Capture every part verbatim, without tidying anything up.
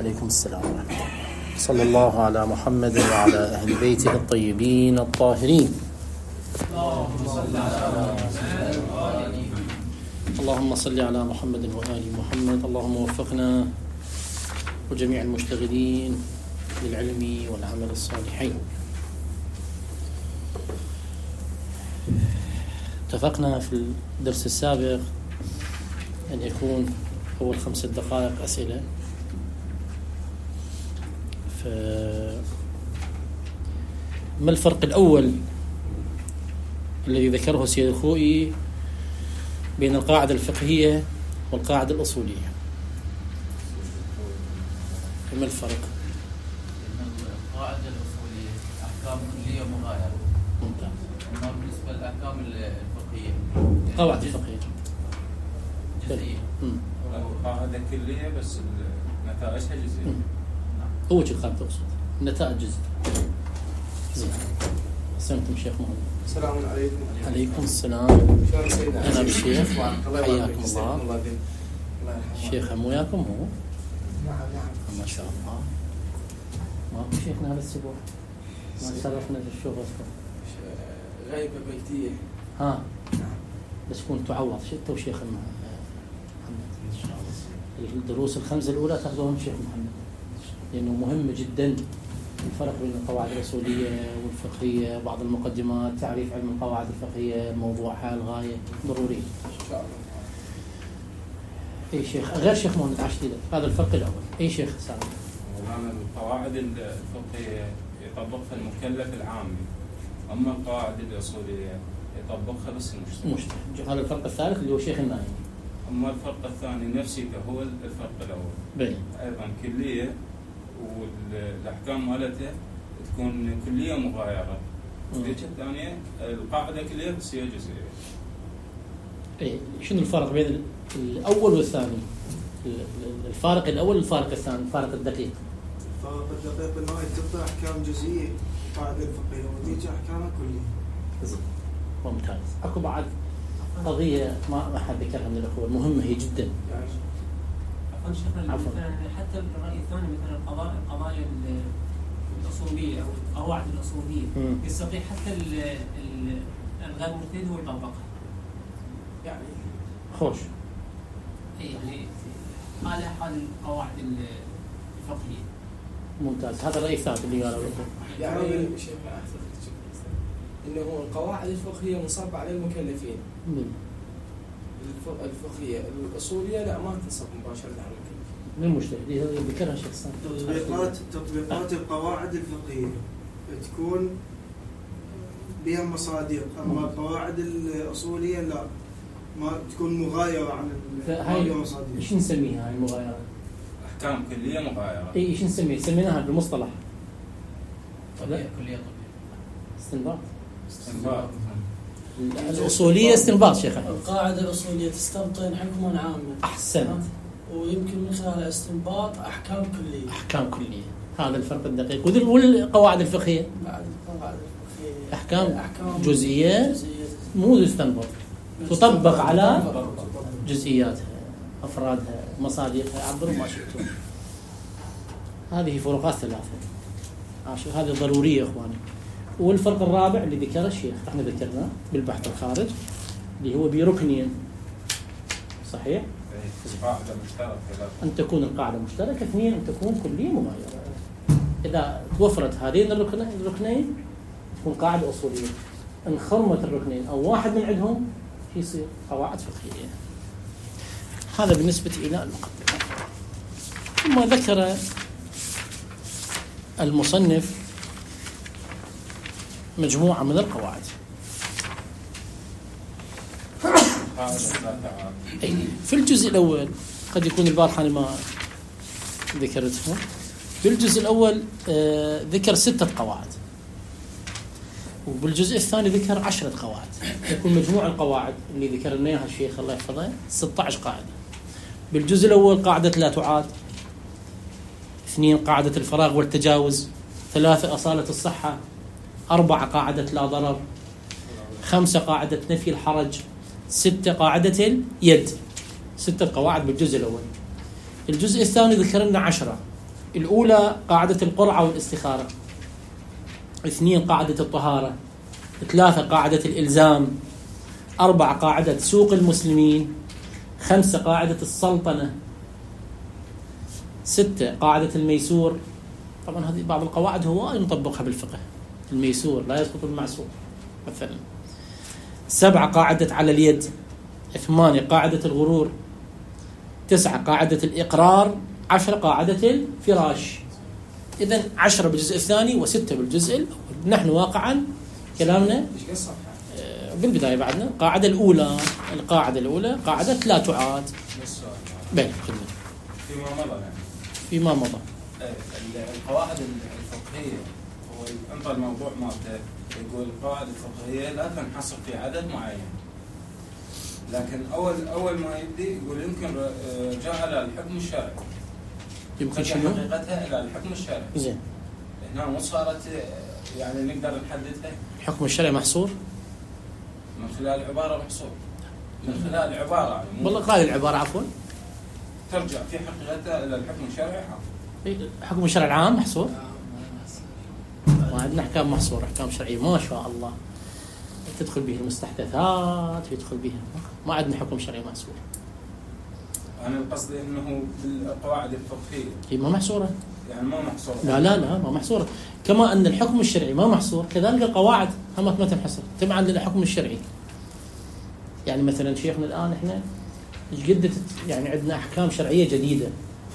عليكم السلام ورحمة الله. صلى الله على محمد وعلى أهل بيته الطيبين الطاهرين. اللهم صل على محمد وآل محمد. اللهم وفقنا وجميع المشتغلين للعلم والعمل الصالحين. اتفقنا في الدرس السابق أن يكون أول خمسة دقائق أسئلة. ما الفرق الأول الذي ذكره سيد الخوئي بين القاعدة الفقهية والقاعدة الأصولية؟ ما الفرق؟ القاعدة الأصولية أحكام كلية مغايرة. ممتاز. أما بالنسبة للأحكام الفقهية القواعد الفقهية جزئية. قاعدة كلية بس نتائجها جزئية. هو شيء خاطئ تقصد النتائج جزئية. زين. أحسنتم شيخ محمد. السلام عليكم. عليكم السلام. شلون سيدنا؟ أنا بالشيخ. الله حياكم الله. الله يرحمه. الشيخ هم وياكم هو؟ نعم نعم. ما شاء الله. ماكو شيخنا هذا الأسبوع. ما شرفنا بالشغل. غيبة بيتية. ها. نعم. بس كنت تعوض شئت وشيخ محمد. إن شاء الله. الدروس الخمسة الأولى تاخذوهم شيخ محمد. لأنه مهم جدا الفرق بين القواعد الأصولية والفقهية، بعض المقدمات، تعريف علم القواعد الفقهية، موضوعها الغاية ضروري. إن شاء الله. أي شيخ غير شيخ محمد عشتي هذا الفرق الأول. أي شيخ سامي؟ والآن القواعد الفقهية يطبقها المكلف العامي، أما القواعد الأصولية يطبقها بس المجتهد. مجتهد. هذا الفرق الثالث اللي هو شيخ النائي. أما الفرق الثاني نفسه هو الفرق الأول. بين. أيضا كلية والأحكام مالتها تكون كلية مغايرة. ذيك الثانية القاعدة كلية بس هي جزئية. إيه شنو الفرق بين الأول والثاني؟ الفارق الأول والفارق الثاني، الفارق الدقيق. الفارق الدقيق إنه تعطي أحكام جزئية قاعدة الفقهية وذيك أحكامها كلية. زين. ممتاز. أكو بعد قضية ما ما حد ذكرها من الأخوة مهمة هي جدا. عفوا شيخنا مثلا حتى الرأي الثاني مثلا القضايا القضايا الأصولية أو القواعد الأصولية يستطيع حتى الغير مجتهد هو يطبقها. يعني خوش. يعني هذا حال القواعد الفقهية. ممتاز. هذا الرأي الثالث اللي قاله. يعني شيخنا إنه القواعد الفقهية منصب على المكلفين. مم. الفقهية الأصولية لا ما تنصب مباشرة على المكلفين. من المجتهد هذا ذكرها شيخ سامي. تطبيقات تطبيقات القواعد الفقهية تكون بها مصادق، أما القواعد الأصولية لا ما تكون مغايرة عن المصادق. ايش نسميها هاي المغايرة؟ أحكام كلية مغايرة. اي ايش نسميها؟ سميناها بالمصطلح. كلية كلية استنباط. استنباط. الأصولية استنباط شيخ. القاعدة الأصولية تستبطن حكما عاما. أحسنت. ويمكن من خلال استنباط أحكام كلية. أحكام كلية. هذا الفرق الدقيق. والقواعد الفقهية؟ بعد القواعد الفقهية أحكام, أحكام جزئية, جزئية مو تستنبط، تطبق على جزئياتها، أفرادها، مصادقها، عبروا ما شئتم. هذه فروقات ثلاثة. هذه ضرورية إخواني. والفرق الرابع اللي ذكره الشيخ احنا ذكرناه بالبحث الخارج اللي هو بركنين. صحيح؟ قاعدة مشتركة. أن تكون القاعدة مشتركة. اثنين أن تكون كلية مغايرة. إذا توفرت هذين الركنين تكون قاعدة أصولية. إن خرمت الركنين أو واحد من عندهم يصير قواعد فقهية. هذا بالنسبة إلى المقدمة. ثم ذكر المصنف مجموعة من القواعد. في الجزء الأول قد يكون البارحة أنا ما ذكرتهم. في الجزء الأول آه ذكر ستة قواعد، وبالجزء الثاني ذكر عشرة قواعد. يكون مجموع القواعد اللي ذكرنا إياها الشيخ الله يحفظه ستة عشر قاعدة. بالجزء الأول قاعدة لا تعاد، اثنين قاعدة الفراغ والتجاوز، ثلاثة أصالة الصحة، أربعة قاعدة لا ضرر، خمسة قاعدة نفي الحرج، ستة قاعدة اليد. ستة قواعد بالجزء الأول. الجزء الثاني ذكرنا عشرة، الأولى قاعدة القرعة والاستخارة، اثنين قاعدة الطهارة، ثلاثة قاعدة الإلزام، أربعة قاعدة سوق المسلمين، خمسة قاعدة السلطنة، ستة قاعدة الميسور. طبعا هذه بعض القواعد هو نطبقها بالفقه. الميسور لا يسقط المعسور مثلا. سبعة قاعدة على اليد، ثمانية قاعدة الغرور، تسعة قاعدة الإقرار، عشرة قاعدة الفراش. إذن عشرة بالجزء الثاني وستة بالجزء الأول. نحن واقعا كلامنا ايش قد صفحه؟ بالبداية بعدنا القاعدة الأولى القاعدة الأولى قاعدة لا تعاد. بين فيما مضى يعني فيما مضى القواعد الفقهية هو انطى الموضوع مالته يقول القواعد الفقهية لا تنحصر في عدد معين، لكن أول أول ما يبدي يقول يمكن رجاء إلى الحكم الشرعي. يمكن شنو؟ حقيقتها إلى الحكم الشرعي. زين. هنا مو صارت يعني نقدر نحددها. الحكم الشرعي محصور؟ من خلال العبارة محصور. من خلال العبارة يعني والله قال العبارة عفوا. ترجع في حقيقتها إلى الحكم الشرعي عام. الحكم الشرعي العام محصور؟ ما عندنا أحكام محصورة، أحكام شرعية ما شاء الله. تدخل به المستحدثات ويدخل بها، ما عندنا حكم شرعي محصور. أنا القصد إنه بالقواعد الفقهية هي ما محصورة. يعني ما محصورة. لا لا لا ما محصورة. كما أن الحكم الشرعي ما محصور كذلك القواعد هم ما تنحصر. تبع عندنا الحكم الشرعي. يعني مثلا شيخنا الآن إحنا إيش قد يعني عندنا أحكام شرعية جديدة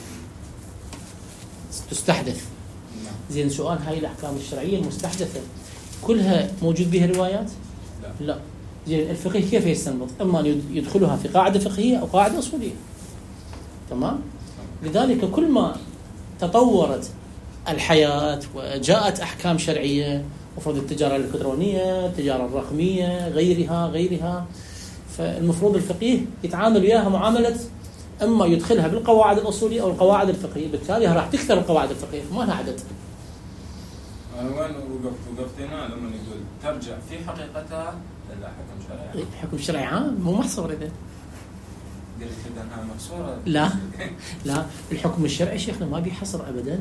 تستحدث. زين سؤال، هاي الأحكام الشرعية المستحدثة كلها موجود بها روايات؟ لا. لا. زين الفقيه كيف يستنبط؟ إما يدخلها في قاعدة فقهية أو قاعدة أصولية. تمام؟ لذلك كل ما تطورت الحياة وجاءت أحكام شرعية، مفروض التجارة الإلكترونية، التجارة الرقمية، غيرها غيرها، فالمفروض الفقيه يتعامل وياها معاملة إما يدخلها بالقواعد الأصولية أو القواعد الفقهية، بالتالي راح تكثر القواعد الفقهية ما لها عدد. أنا وين وقفت وقفت هنا لما يقول ترجع في حقيقتها إلى حكم شرعي. حكم شرعي عام مو محصور إذا. قلت كده أنها محصورة. لا لا الحكم الشرعي شيخنا ما بيحصر أبدا.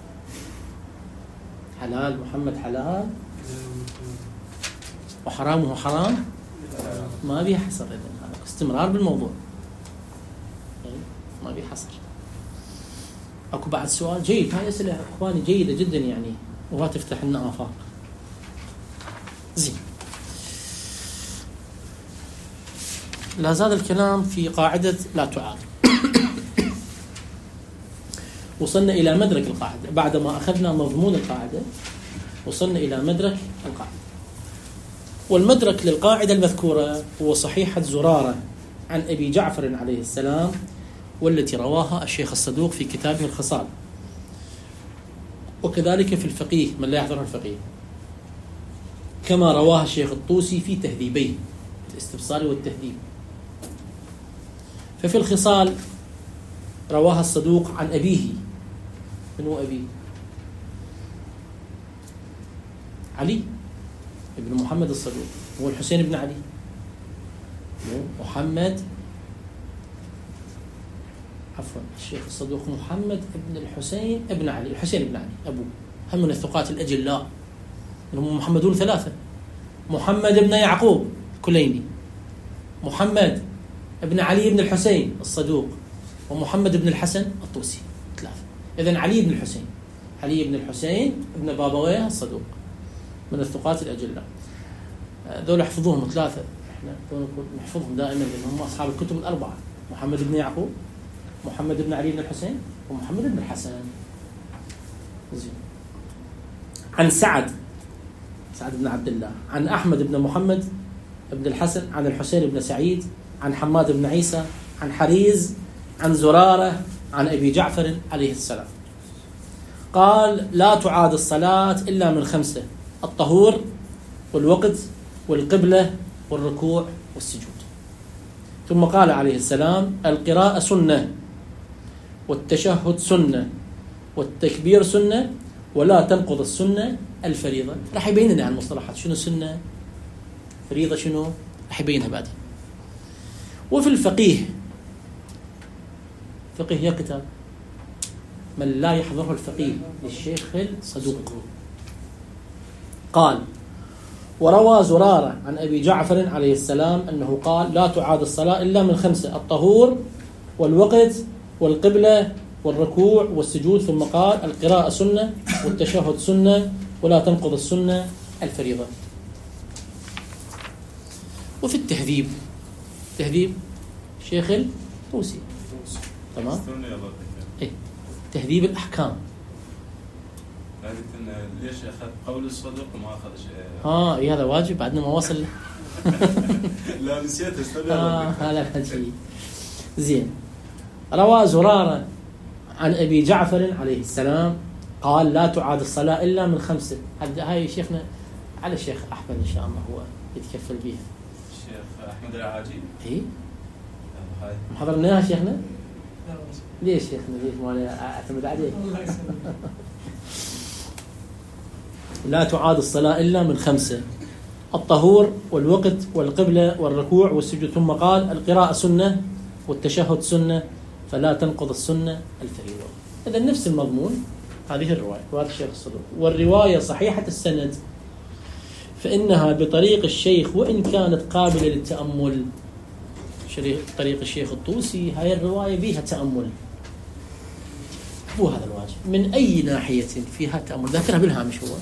حلال محمد حلال وحرامه حرام ما بيحصر إذا. هذا استمرار بالموضوع ما بيحصر. أكو بعد سؤال جيد، هاي أسئلة إخواني جيدة جدا يعني وما تفتح لنا آفاق. زين لا زال الكلام في قاعدة لا تعاد. وصلنا إلى مدرك القاعدة بعدما أخذنا مضمون القاعدة، وصلنا إلى مدرك القاعدة. والمدرك للقاعدة المذكورة هو صحيحة زرارة عن أبي جعفر عليه السلام، والتي رواها الشيخ الصدوق في كتابه الخصال، وكذلك في الفقيه من لا يحضر الفقيه، كما رواها الشيخ الطوسي في تهذيبيه الاستبصار والتهذيب. ففي الخصال رواها الصدوق عن أبيه. من هو أبيه؟ علي ابن محمد الصدوق. هو الحسين بن علي، محمد عفوا الشيخ الصدوق محمد ابن الحسين ابن علي، الحسين بن علي أبوه، هم من الثقات الأجلاء، هم محمدون ثلاثة: محمد ابن يعقوب كليني، محمد ابن علي بن الحسين الصدوق، ومحمد بن الحسن الطوسي، ثلاثة. إذن علي بن الحسين، علي بن الحسين ابن بابويه الصدوق، من الثقات الأجلاء. ذول احفظوهم ثلاثة، احنا نحفظهم دائما لأنهم هم أصحاب الكتب الأربعة: محمد بن يعقوب، محمد بن علي بن الحسين، ومحمد بن الحسن. زين. عن سعد سعد بن عبد الله، عن أحمد بن محمد بن الحسن، عن الحسين بن سعيد، عن حماد بن عيسى، عن حريز، عن زرارة، عن أبي جعفر عليه السلام قال: لا تعاد الصلاة إلا من خمسة: الطهور والوقت والقبلة والركوع والسجود. ثم قال عليه السلام: القراءة سنة، والتشهد سنة، والتكبير سنة، ولا تنقض السنة الفريضة. راح يبين لنا عن المصطلحات شنو سنة فريضة شنو، راح يبينها بعدين. وفي الفقيه، فقيه يا كتاب من لا يحضره الفقيه للشيخ الصدوق. قال: وروى زرارة عن أبي جعفر عليه السلام أنه قال: لا تعاد الصلاة إلا من خمسة: الطهور والوقت والقبلة والركوع والسجود. ثم قال: القراءة سنة والتشهد سنة ولا تنقض السنة الفريضة. وفي التهذيب، تهذيب شيخ الطوسي، تمام؟ إيه؟ تهذيب الأحكام. ليش أخذ قول الصدق وما أخذ شيء؟ ها إيه هذا واجب بعدنا ما وصل. لا نسيت استنى. آه هذا الحكي زين. روى زرارة عن أبي جعفر عليه السلام قال: لا تعاد الصلاة إلا من خمسة. هاي شيخنا على الشيخ أحمد إن شاء الله هو يتكفل بها. الشيخ أحمد العاجي. إيه هاي محضرناها شيخنا. ليش شيخنا ليش ما أعتمد عليه؟ لا تعاد الصلاة إلا من خمسة: الطهور والوقت والقبلة والركوع والسجود. ثم قال: القراءة سنة والتشهد سنة فلا تنقض السنة الفريضة. إذا نفس المضمون هذه الرواية وهذا الشيخ الصدوق. والرواية صحيحة السند فإنها بطريق الشيخ وإن كانت قابلة للتأمل. طريق الشيخ الطوسي هاي الرواية بها تأمل، هو هذا الواجب. من أي ناحية فيها تأمل ذاكرها بالهامش هو.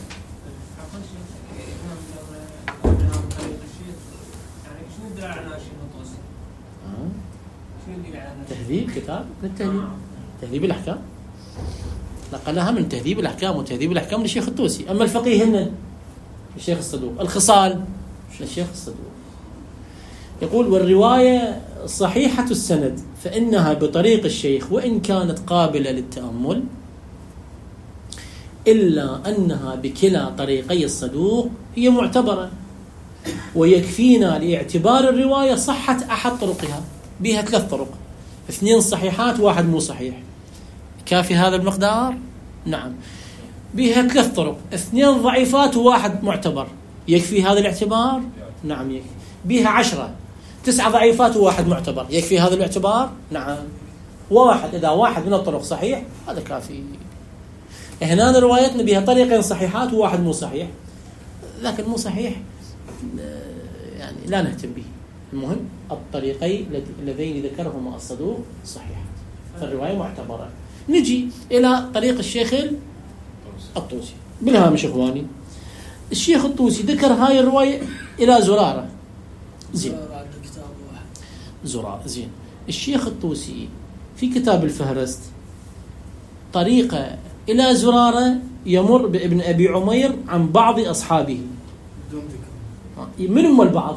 تهذيب كتاب من التهذيب، تهذيب الأحكام، نقلها من تهذيب الأحكام، وتهذيب الأحكام للشيخ الطوسي. أما الفقيه هن للشيخ الصدوق، الخصال للشيخ الصدوق. يقول: والرواية صحيحة السند فإنها بطريق الشيخ وإن كانت قابلة للتأمل إلا أنها بكلا طريقي الصدوق هي معتبرة، ويكفينا لاعتبار الرواية صحة أحد طرقها. بها ثلاث طرق، اثنين صحيحات واحد مو صحيح. كافي هذا المقدار؟ نعم. بها ثلاث طرق، اثنين ضعيفات وواحد معتبر. يكفي هذا الاعتبار؟ نعم يكفي. بها عشرة، تسعة ضعيفات وواحد معتبر. يكفي هذا الاعتبار؟ نعم. واحد، إذا واحد من الطرق صحيح هذا كافي. هنا روايتنا بها طريقين صحيحات وواحد مو صحيح، لكن مو صحيح يعني لا نهتم به. المهم الطريقين اللذين ذكرهما الصدوق صحيحات، فالرواية معتبرة. نجي إلى طريق الشيخ الطوسي بالهامش إخواني. الشيخ الطوسي ذكر هاي الرواية إلى زرارة. زين زرارة زين. الشيخ الطوسي في كتاب الفهرست طريقة إلى زرارة يمر بابن أبي عمير عن بعض أصحابه. من هم البعض؟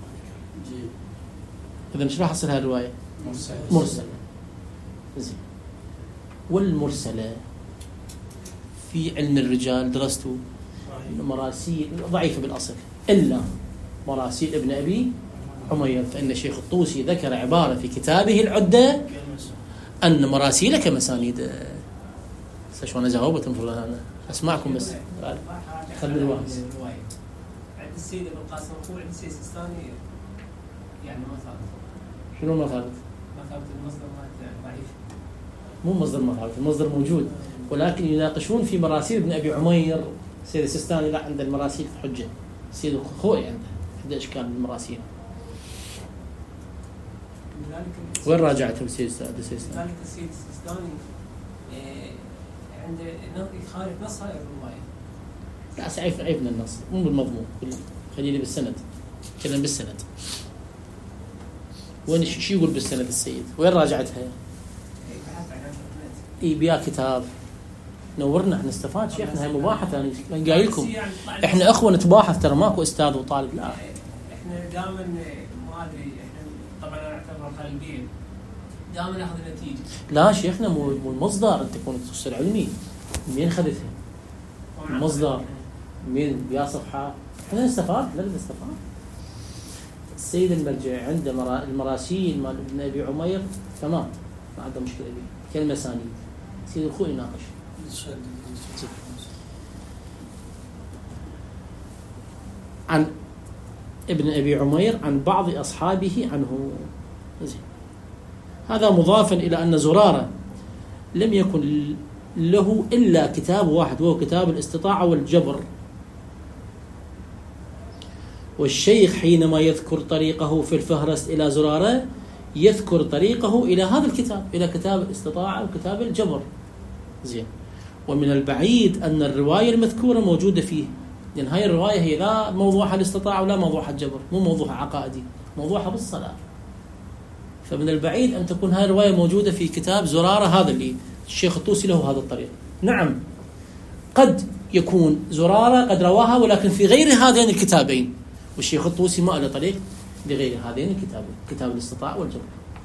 إذا مش راح أصل هاي الرواية مرسلة. زين. والمرسلة في علم الرجال درسته مراسيل ضعيفة بالأصل إلا مراسيل ابن أبي عمير، فإن الشيخ الطوسي ذكر عبارة في كتابه العدة أن مراسيل كمسانيد. شلون أجاوبت المفروض أنا أسمعكم بس خلوا الواحد. عند السيد ابن القاسم أخوه عند السيد السيستاني يعني ما ثابت. شنو ما ثابت؟ ما ثابت المصدر ضعيف. مو مصدر ما ثابت، المصدر موجود، ولكن يناقشون في مراسيل ابن أبي عمير. السيد السيستاني لا عند المراسيل حجة، السيد الخوئي عنده عنده إشكال بالمراسيل. وين راجعته السيد السيستاني؟ ذلك السيد السيستاني عنده يخالف نص هاي الرواية. لا سعيف عيبنا النص مو بالمضمون، خليني بالسند، كلام بالسند. وين شو يقول بالسند السيد؟ وين راجعتها؟ اي بيا كتاب نورنا احنا نستفاد شيخنا. هاي مباحثه انا يعني قايل لكم احنا اخوه نتباحث، ترى ماكو استاذ وطالب. لا احنا دائما ما ادري، احنا طبعا انا اعتبر خالدين دائما ناخذ النتيجه. لا شيخنا مو مو المصدر، انت تكون تفسير علمي. مين خذتها؟ المصدر مين؟ بيا صفحه احنا نستفاد. لا نستفاد. السيد المرجع عنده مرا... المراسيل مال ابن ابي عمير تمام، ما عنده مشكله به كلمه ثانيه. سيد الخوئي يناقش عن ابن أبي عمير عن بعض أصحابه عنه. زين. هذا مضافا إلى أن زرارة لم يكن له إلا كتاب واحد وهو كتاب الاستطاعة والجبر. والشيخ حينما يذكر طريقه في الفهرس إلى زرارة يذكر طريقه إلى هذا الكتاب، إلى كتاب الاستطاعة وكتاب الجبر. زين. ومن البعيد أن الرواية المذكورة موجودة فيه، لأن هاي الرواية هي لا موضوعها الاستطاعة ولا موضوعها الجبر، مو موضوعها عقائدي، موضوعها بالصلاة. فمن البعيد أن تكون هاي الرواية موجودة في كتاب زرارة، هذا اللي الشيخ الطوسي له هذا الطريق. نعم قد يكون زرارة قد رواها ولكن في غير هذين الكتابين، والشيخ الطوسي ما له طريق لغير هذين الكتابين، كتاب الاستطاعة والجبر.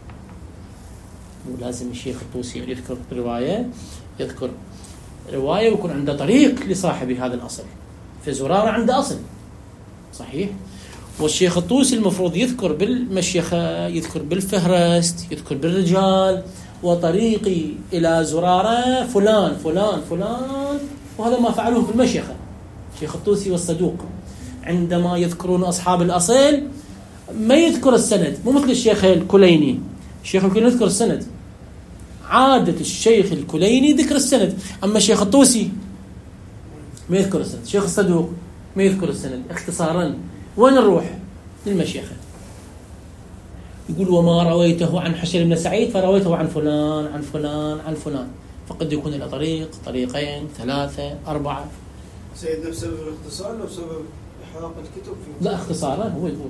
ولازم الشيخ الطوسي يذكر رواية يذكر رواية ويكون عنده طريق لصاحب هذا الأصل. في زرارة عنده أصل صحيح، والشيخ الطوسي المفروض يذكر بالمشيخة، يذكر بالفهرست، يذكر بالرجال، وطريقي إلى زرارة فلان فلان فلان، وهذا ما فعلوه في المشيخة. الشيخ الطوسي والصدوق عندما يذكرون أصحاب الأصل ما يذكر السند، مو مثل الشيخ الكليني. الشيخ الكليني يذكر السند، عادة الشيخ الكليني ذكر السند، أما الشيخ الطوسي ما يذكر السند. الشيخ الصدوق ما يذكر السند اختصارا. وين نروح؟ للمشيخة. يقول وما رويته عن حسين بن سعيد فرويته عن فلان عن فلان عن فلان، فقد يكون له طريق، طريقين، ثلاثة، أربعة. سيدنا بسبب الاختصار لو بسبب إحراق الكتب في لا اختصارا هو يقول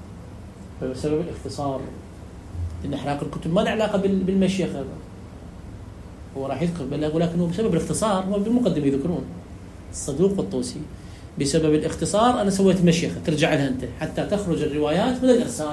بسبب الاختصار، لأن إحراق الكتب ما له علاقة بالمشيخة، هو راح يذكر ولكن هو بسبب الاختصار. هو بالمقدمة يذكرون الصدوق والطوسي بسبب الاختصار أنا سويت مشيخة ترجع لها أنت حتى تخرج الروايات من الإرسال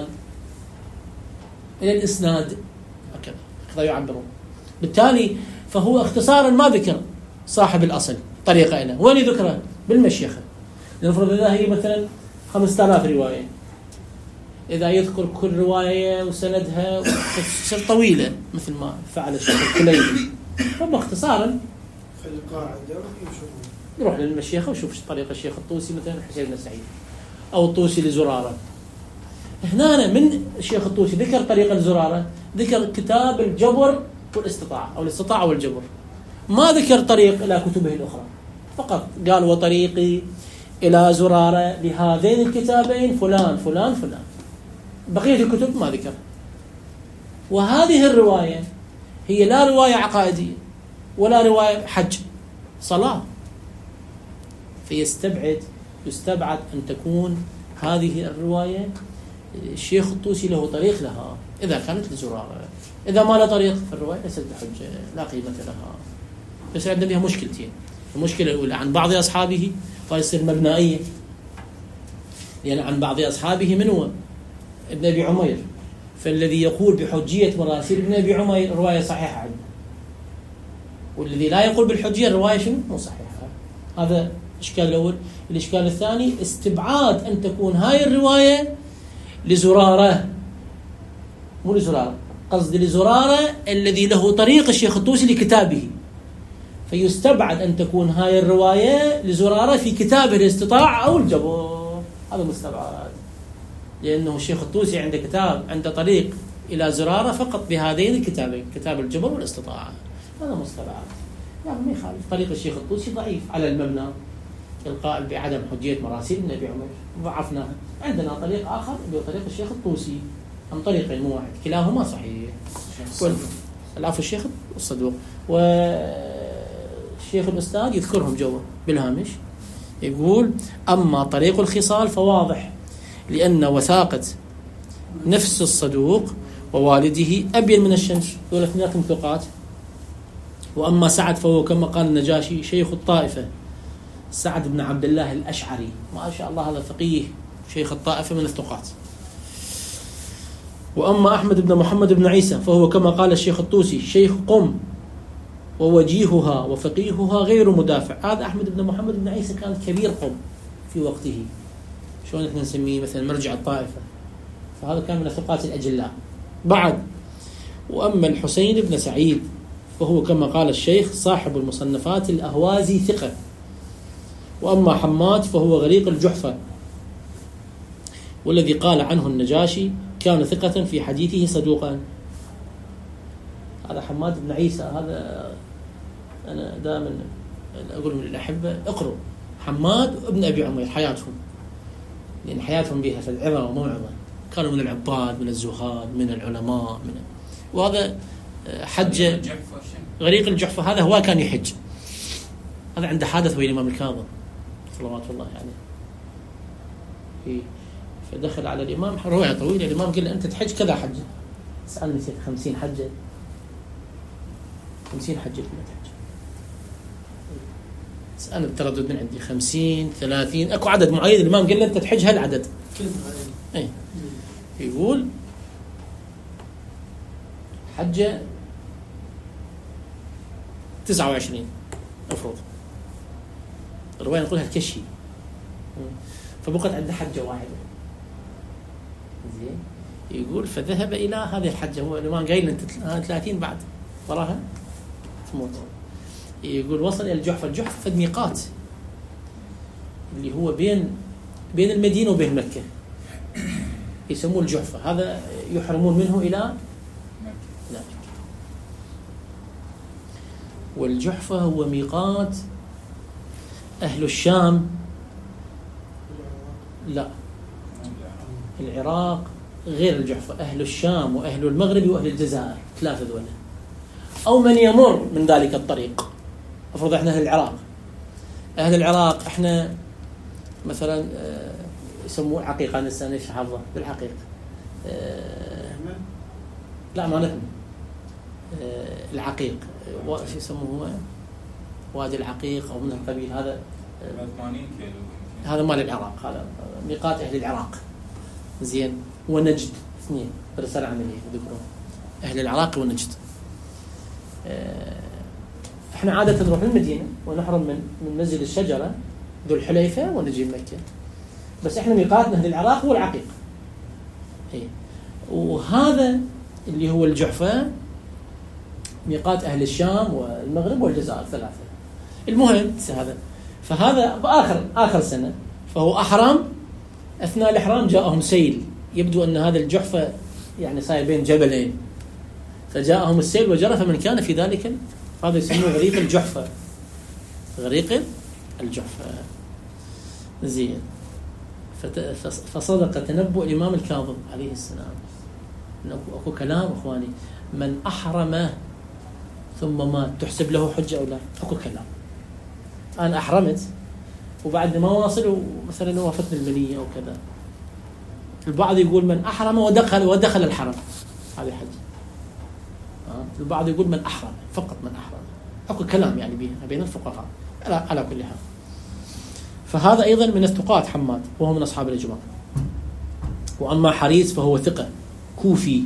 إلى الإسناد، هكذا هكذا يعبرون. بالتالي فهو اختصارا ما ذكر صاحب الأصل طريقة إلى وين يذكره؟ بالمشيخة. لنفرض إذا هي مثلا خمسة آلاف رواية، إذا يذكر كل رواية وسندها تصير طويلة مثل ما فعل الشيخ الكليني، فباختصارا خلي قاعدة ويشوفون يروح للمشيخة وشوف طريقة الشيخ الطوسي مثلا حسين بن سعيد أو الطوسي لزرارة. هنا من الشيخ الطوسي ذكر طريقة الزرارة، ذكر كتاب الجبر والاستطاعة أو الاستطاعة والجبر، ما ذكر طريق إلى كتبه الأخرى، فقط قال وطريقي إلى زرارة لهذين الكتابين فلان فلان فلان، بقية الكتب ما ذكر. وهذه الرواية هي لا رواية عقائدية ولا رواية حج، صلاة. فيستبعد يستبعد أن تكون هذه الرواية الشيخ الطوسي له طريق لها إذا كانت لزرارة. إذا ما له طريق في الرواية ليست بحجة، لا قيمة لها. بس عندنا بها مشكلتين. المشكلة الأولى عن بعض أصحابه فيصير مبنائية، لأن يعني عن بعض أصحابه من هو؟ ابن أبي عمير، فالذي يقول بحجية مراسيل ابن أبي عمير رواية صحيحة عنه، والذي لا يقول بالحجية الرواية شنو؟ مو صحيحة. هذا الإشكال الأول. الإشكال الثاني استبعاد أن تكون هاي الرواية لزرارة، مو لزرارة، قصد لزرارة الذي له طريق الشيخ الطوسي لكتابه، فيستبعد أن تكون هاي الرواية لزرارة في كتابه الاستطاعة أو الجبر. هذا مستبعد، لأنه الشيخ الطوسي عنده كتاب عنده طريق إلى زرارة فقط بهذين الكتابين، كتاب الجبر والاستطاعة. هذا مستبعد، يعني ما يخالف. طريق الشيخ الطوسي ضعيف على المبنى القائل بعدم حجية مراسيل ابن أبي عمير، ضعفناها. عندنا طريق آخر اللي هو طريق الشيخ الطوسي، هم طريقين مو واحد، كلاهما صحيح. العفو الشيخ الصدوق والشيخ الأستاذ يذكرهم جوا بالهامش، يقول أما طريق الخصال فواضح لأن وثاقة نفس الصدوق ووالده أبين من الشمس، دول اثنيناتهم ثقات. وأما سعد فهو كما قال النجاشي شيخ الطائفة، سعد بن عبد الله الأشعري، ما شاء الله هذا فقيه شيخ الطائفة من الثقات. وأما أحمد بن محمد بن عيسى فهو كما قال الشيخ الطوسي شيخ قم ووجيهها وفقيهها غير مدافع. هذا أحمد بن محمد بن عيسى كان كبير قم في وقته، شلون احنا نسميه مثلا مرجع الطائفة، فهذا كان من الثقات الأجلاء. بعد وأما الحسين بن سعيد فهو كما قال الشيخ صاحب المصنفات الأهوازي ثقة. وأما حماد فهو غريق الجحفة، والذي قال عنه النجاشي كان ثقة في حديثه صدوقا. هذا حماد بن عيسى، هذا أنا دائما أقول للأحبة اقروا حماد وابن أبي عمير حياتهم، لأن حياتهم بها في العظة وموعظة، كانوا من العباد من الزهاد من العلماء من وهذا حج غريق الجحفة. هذا هو كان يحج، هذا عنده حادث ويا الإمام الكاظم صلوات الله عليه يعني. فدخل على الإمام رواية طويلة، الإمام قال له أنت تحج كذا حجة، سألني نسيت خمسين حجة خمسين حجة ما تحج، أنا بتردد من عندي خمسين ثلاثين أكو عدد معين، الإمام قال له أنت تحج هالعدد. أي يقول حجة تسعة وعشرين أفرض، الرواية نقولها الكشي، فبقت عنده حجة واحدة زين. يقول فذهب إلى هذه الحجة، هو الإمام قايل أنت ثلاثين بعد وراها تموت. يقول وصل إلى الجحفة، الجحفة فد ميقات اللي هو بين بين المدينة وبين مكة، يسموه الجحفة، هذا يحرمون منه إلى لا. والجحفة هو ميقات أهل الشام، لا العراق غير الجحفة، أهل الشام وأهل المغرب وأهل الجزائر، ثلاثة دول، أو من يمر من ذلك الطريق. أفرض إحنا أهل العراق، أهل العراق إحنا مثلا يسموه عقيقة، أنا لسه نفسي حافظة بالحقيقة، لا ما نفهم العقيق، شو يسموه وادي العقيق أو من القبيل هذا، هذا مال العراق، هذا ميقات أهل العراق زين. ونجد اثنين برسالة عملية ذكروا أهل العراق ونجد. احنا عادة نروح المدينة ونحرم من من مسجد الشجرة ذو الحليفة ونجي مكة، بس احنا ميقاتنا أهل العراق هو العقيق. ايه وهذا اللي هو الجحفة ميقات أهل الشام والمغرب والجزائر ثلاثة. المهم هذا، فهذا بآخر آخر سنة، فهو أحرم. أثناء الإحرام جاءهم سيل، يبدو أن هذا الجحفة يعني صاير بين جبلين، فجاءهم السيل وجرى، فمن كان في ذلك هذا يسموه غريق الجحفة، غريق الجحفة زين. فصدق تنبؤ الإمام الكاظم عليه السلام، أكو كلام أخواني، من أحرم ثم مات تحسب له حجة أو لا؟ أكو كلام. أنا أحرمت وبعد ما واصل مثلا وافقت المنية أو كذا، البعض يقول من أحرم ودخل ودخل الحرم هذه حجة، البعض يقول من أحرم فقط، من أحرم. أكو كلام يعني بين الفقهاء على كل حال. فهذا أيضا من الثقات حماد، وهو من أصحاب الإجماع. وأما حريز فهو ثقة كوفي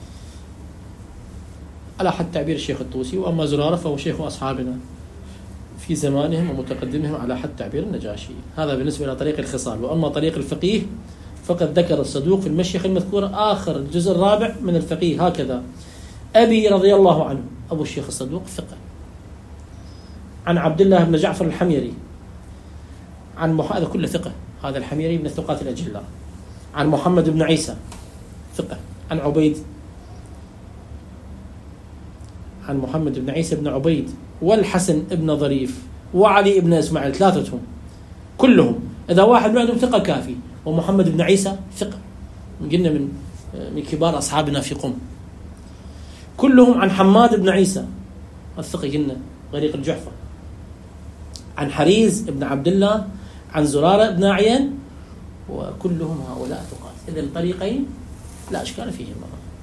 على حد تعبير الشيخ الطوسي، وأما زرارة فهو شيخ أصحابنا في زمانهم ومتقدمهم على حد تعبير النجاشي. هذا بالنسبة إلى طريق الخصال. وأما طريق الفقيه فقد ذكر الصدوق في المشيخ المذكورة آخر الجزء الرابع من الفقيه هكذا: أبي رضي الله عنه، أبو الشيخ الصدوق ثقة، عن عبد الله بن جعفر الحميري، عن مح... هذا كله ثقة، هذا الحميري من الثقات الأجلاء، عن محمد بن عيسى ثقة، عن عبيد عن محمد بن عيسى بن عبيد والحسن بن ظريف وعلي بن إسماعيل، ثلاثتهم كلهم، إذا واحد من عندهم ثقة كافي. ومحمد بن عيسى ثقة، قلنا من من كبار أصحابنا في قم، كلهم عن حماد بن عيسى الثقة، قلنا غريق الجحفة، عن حريز بن عبد الله، عن زرارة بن عيان، وكلهم هؤلاء ثقات. إذن طريقين لا أشكال فيهما.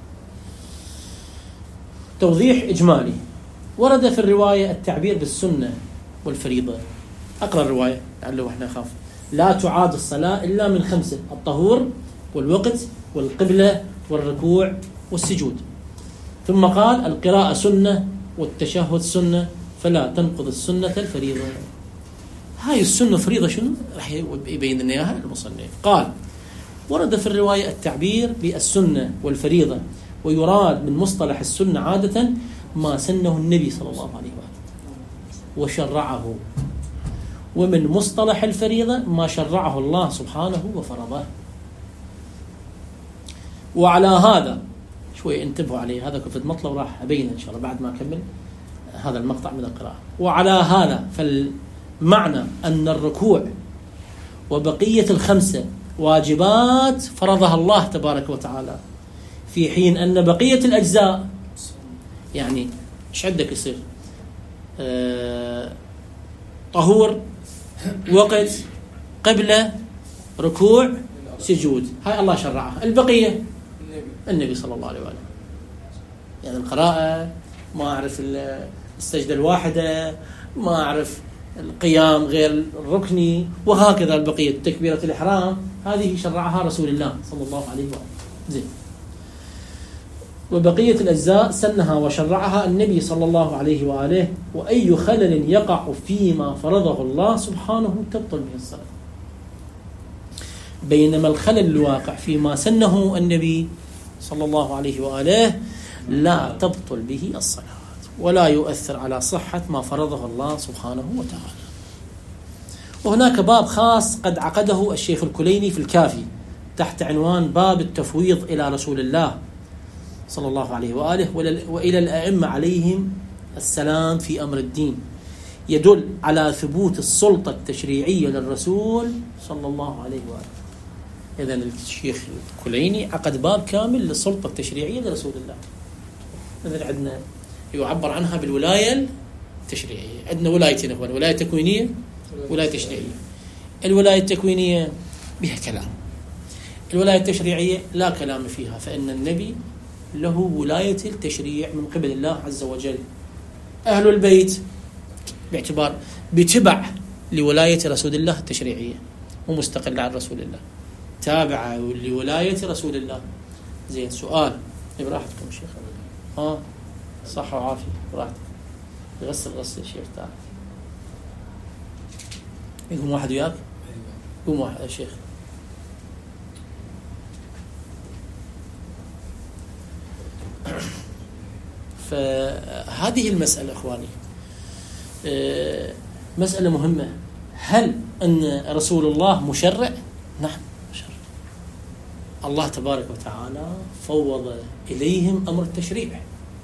توضيح إجمالي: ورد في الرواية التعبير بالسنة والفريضة. أقرأ الرواية لعله احنا نخاف. لا تعاد الصلاة إلا من خمسة: الطهور والوقت والقبلة والركوع والسجود. ثم قال: القراءة سنة والتشهد سنة، فلا تنقض السنة الفريضة. هاي السنة فريضة شنو؟ راح يبين لنا اياها المصنف. قال: ورد في الرواية التعبير بالسنة والفريضة، ويراد من مصطلح السنة عادة ما سنه النبي صلى الله عليه وآله وشرعه، ومن مصطلح الفريضة ما شرعه الله سبحانه وفرضه. وعلى هذا شوي انتبهوا عليه، هذا كفت مطلب راح أبين إن شاء الله بعد ما أكمل هذا المقطع من القراءة. وعلى هذا فالمعنى أن الركوع وبقية الخمسة واجبات فرضها الله تبارك وتعالى، في حين أن بقية الأجزاء يعني إيش عندك يصير؟ أه طهور، وقت، قبلة، ركوع، سجود، هاي الله شرعها. البقية النبي صلى الله عليه وآله. يعني القراءة ما أعرف السجدة الواحدة، ما أعرف القيام غير الركني، وهكذا البقية. تكبيرة الإحرام هذه شرعها رسول الله صلى الله عليه وآله. زين. وبقية الأجزاء سنها وشرعها النبي صلى الله عليه وآله. وأي خلل يقع فيما فرضه الله سبحانه تبطل به الصلاة، بينما الخلل الواقع فيما سنه النبي صلى الله عليه وآله لا تبطل به الصلاة ولا يؤثر على صحة ما فرضه الله سبحانه وتعالى. وهناك باب خاص قد عقده الشيخ الكليني في الكافي تحت عنوان باب التفويض إلى رسول الله صلى الله عليه وآله وإلى الأئمة عليهم السلام في أمر الدين، يدل على ثبوت السلطة التشريعية للرسول صلى الله عليه وآله. إذن الشيخ الكليني عقد باب كامل للسلطة التشريعية لرسول الله. إذن عندنا يعبر عنها بالولاية التشريعية. عندنا ولايتين أخوان، ولاية تكوينية، ولاية تشريعية. الولاية التكوينية بها كلام، الولاية التشريعية لا كلام فيها، فإن النبي له ولاية التشريع من قبل الله عز وجل. أهل البيت باعتبار بتبع لولاية رسول الله التشريعية ومستقلة عن رسول الله، تابعة لولاية رسول الله. زين. سؤال براحتكم شيخ. ها صح وعافية براحتك. غسل غسل يا شيخ. تعال يقوم واحد وياك. قوم واحد يا شيخ. فهذه المسألة أخواني مسألة مهمة. هل أن رسول الله مشرع؟ نعم مشرع. الله تبارك وتعالى فوض إليهم أمر التشريع،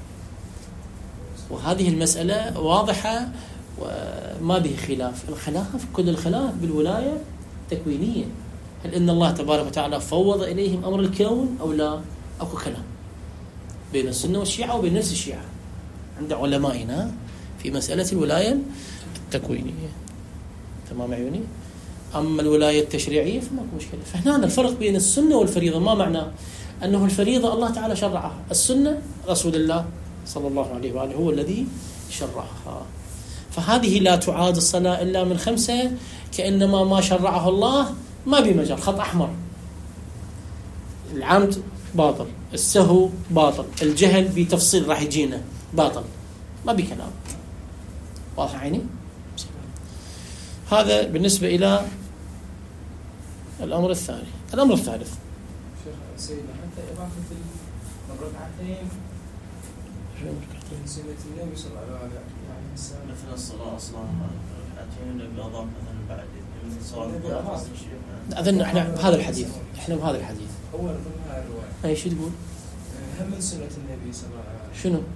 وهذه المسألة واضحة وما به خلاف. الخلاف كل الخلاف بالولاية التكوينية. هل إن الله تبارك وتعالى فوض إليهم أمر الكون أو لا؟ أكو كلام بين السنة والشيعة وبين نفس الشيعة عند علمائنا في مسألة الولاية التكوينية. تمام عيوني؟ أما الولاية التشريعية فما في مشكلة. فهنا الفرق بين السنة والفريضة ما معناه أنه الفريضة الله تعالى شرعها، السنة رسول الله صلى الله عليه وآله هو الذي شرعها. فهذه لا تعاد الصلاة إلا من خمسة، كأنما ما شرعه الله ما بمجال، خط أحمر. العمد باطل، السهو باطل، الجهل بتفصيل راح يجينا باطل، ما بكلام. واضح عيني؟ هذا بالنسبة إلى الأمر الثاني. الأمر الثالث شيخ سيدنا حتى إضافة الركعتين من سنة النبي صلى الله عليه وسلم، يعني مثل الصلاة أصلا ركعتين بأضاف مثلا بعد مثل صلاة. أظن إحنا بهذا الحديث، إحنا بهذا الحديث. أول من هذا الرواية. أي شو تقول؟ هم من سنة النبي صلى الله عليه وسلم. شنو؟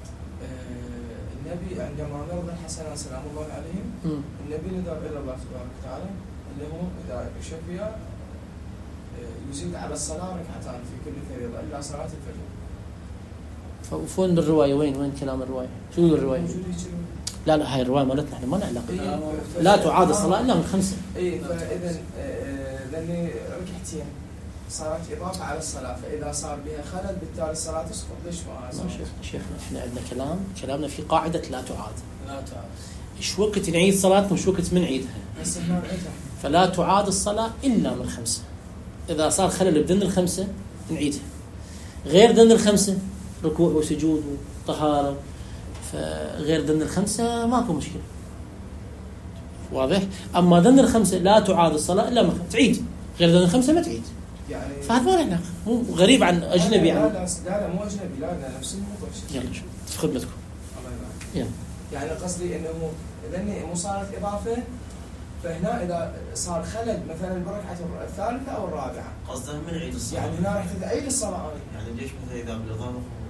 النبي عندما نرضى الحسنات سلام الله عليهم، م. النبي ندعو إلى الله تبارك وتعالى اللي هو إذا شفيا يزيد على الصلاة ركعتان في كل فريضة إلا صلاة الفجر. فوين بالرواية؟ وين وين كلام الرواية؟ شو الرواية؟ لا لا هاي الرواية مالتنا احنا ما نعلق. إيه لا تعاد الصلاة إلا من خمسة. إيه فإذا لأن ركعتين صارت إضافة على الصلاة، فإذا صار بها خلل بالتالي الصلاة تسقط. ليش ما شيخ شيخنا احنا عندنا كلام كلامنا في قاعدة لا تعاد. لا تعاد. إيش وقت نعيد صلاتنا وش وقت من نعيدها؟ بس ما نعيدها. فلا تعاد الصلاة إلا من خمسة. إذا صار خلل بدن الخمسة نعيدها، غير دن الخمسة ركوع وسجود وطهارة، فغير دن الخمسة ماكو مشكلة. واضح؟ أما دن الخمسة لا تعاد الصلاة إلا من خمسة، تعيد. غير دن الخمسة ما تعيد. يعني فهذا ما له مو غريب عن أجنبي. لا لا لا, لا مو أجنبي، لا لا نفس الموضوع. يلا شوف في خدمتكم. الله يبارك. يلا. يعني قصدي إنه لأن مو صارت إضافة، فهنا إذا صار خلل مثلا بالركعة الثالثة أو الرابعة قصده من عيد الصلاة. يعني هنا راح تعيد الصلاة. يعني ليش مثلا إذا بالإضافة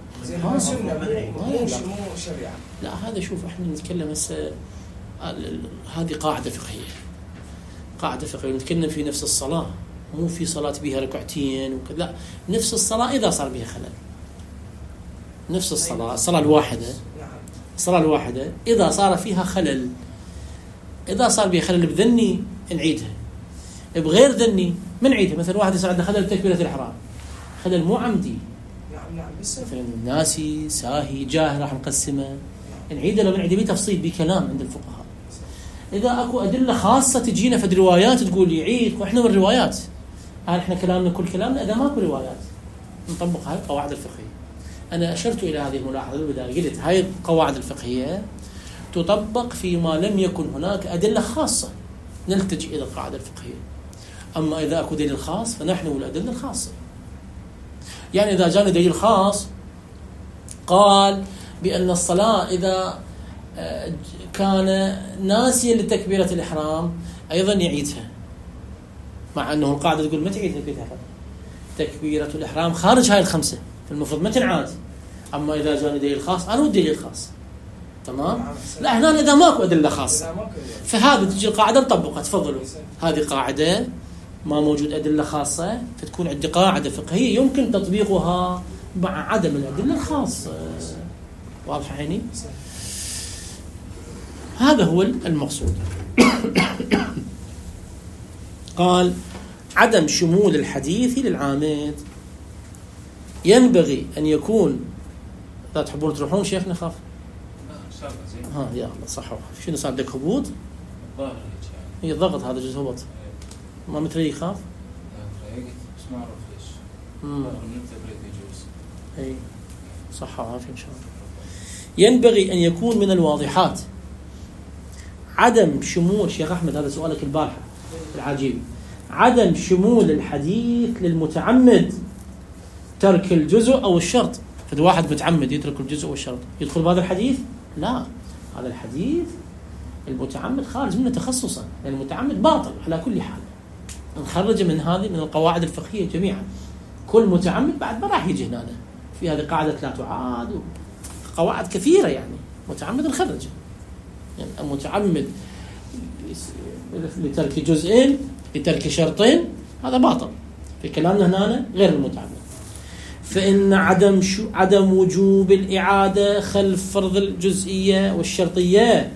زين هاي سنة مو مو شريعة. لا هذا شوف احنا نتكلم هسه هذه قاعدة فقهية، قاعدة فقهية نتكلم في نفس الصلاة، مو في صلاة بها ركعتين وكذا، لا نفس الصلاة إذا صار بها خلل، نفس الصلاة الصلاة الواحدة، الصلاة الواحدة إذا صار فيها خلل، إذا صار بها خلل بذني نعيدها، بغير ذني ما نعيدها. مثلا واحد يصير عنده خلل بتكبيرة الإحرام، خلل مو عمدي، مثلا ناسي ساهي جاهل راح نقسمه، نعيده لو نعيده بتفصيل بكلام عند الفقهاء. إذا أكو أدلة خاصة تجينا في الروايات تقول يعيد، وإحنا من الروايات هل إحنا كلامنا كل كلامنا؟ إذا ماكو روايات نطبق هاي القواعد الفقهية. أنا أشرت إلى هذه الملاحظة بالبداية، قلت هاي القواعد الفقهية تطبق فيما لم يكن هناك أدلة خاصة نلتجئ إلى القاعدة الفقهية. أما إذا أكو دليل خاص فنحن والأدلة الخاصة. يعني إذا جانا دليل خاص قال بأن الصلاة إذا كان ناسيا لتكبيرة الإحرام أيضا يعيدها، مع أنه القاعدة تقول ما تعيدها كذا، تكبيرة الإحرام خارج هاي الخمسة فالمفروض ما تنعاد. أما إذا جاء دليل خاص أنا ودليل خاص تمام. لا هنا إذا ماكو أدلة خاصة فهذا تجي القاعدة نطبقها. تفضلوا هذه قاعدة ما موجود أدلة خاصة، فتكون عندي قاعدة فقهية يمكن تطبيقها مع عدم الأدلة الخاصة. واضح عيني؟ هذا هو المقصود. قال عدم شمول الحديث للعامد، ينبغي أن يكون. لا تحبون تروحون شيخنا خاف؟ ها يا الله صح. شنو صار لك هبوط؟ الظاهر هي الضغط هذا جزء هبط ما متري يخاف؟ لا بس ما أعرف ليش. امم نعتبره يجوز. أي صح وعافية إن شاء الله. ينبغي أن يكون من الواضحات عدم شمول. شيخ أحمد هذا سؤالك البارحة العجيب، عدم شمول الحديث للمتعمد ترك الجزء أو الشرط. فإذا واحد متعمد يترك الجزء والشرط يدخل بهذا الحديث؟ لا، هذا الحديث المتعمد خارج منه تخصصا، لأن المتعمد باطل على كل حال. نخرج من هذه من القواعد الفقهية جميعا. كل متعمد بعد ما راح يجي هنا في هذه قاعدة لا تعاد، قواعد كثيرة يعني متعمد نخرج. يعني المتعمد لترك جزئين لترك شرطين هذا باطل في كلامنا هنا غير المتعمد. فإن عدم شو عدم وجوب الإعادة خلف فرض الجزئية والشرطية،